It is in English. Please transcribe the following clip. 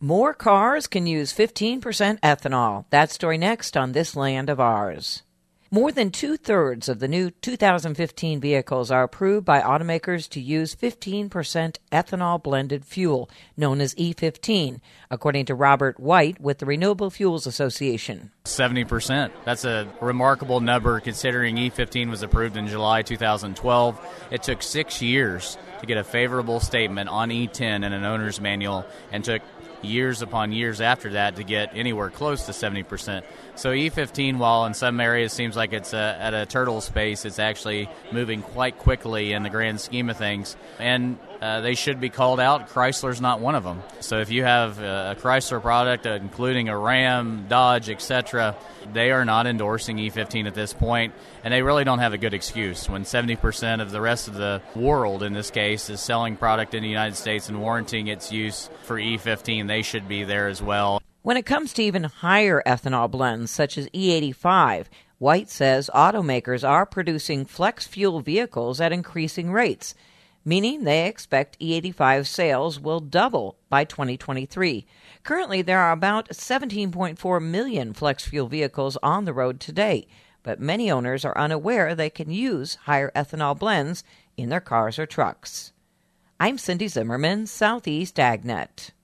More cars can use 15% ethanol. That story next on This Land of Ours. More than two-thirds of the new 2015 vehicles are approved by automakers to use 15% ethanol-blended fuel, known as E15, according to Robert White with the Renewable Fuels Association. 70%. That's a remarkable number considering E15 was approved in July 2012. It took 6 years to get a favorable statement on E10 in an owner's manual and took years upon years after that to get anywhere close to 70%. So E15, while in some areas seems like it's at a turtle space, it's actually moving quite quickly in the grand scheme of things. And they should be called out. Chrysler's not one of them. So if you have a Chrysler product, including a Ram, Dodge, etc., they are not endorsing E15 at this point, and they really don't have a good excuse. When 70% of the rest of the world, in this case, is selling product in the United States and warranting its use for E15, they should be there as well. When it comes to even higher ethanol blends, such as E85, White says automakers are producing flex fuel vehicles at increasing rates, meaning they expect E85 sales will double by 2023. Currently, there are about 17.4 million flex fuel vehicles on the road today, but many owners are unaware they can use higher ethanol blends in their cars or trucks. I'm Cindy Zimmerman, Southeast AgNet.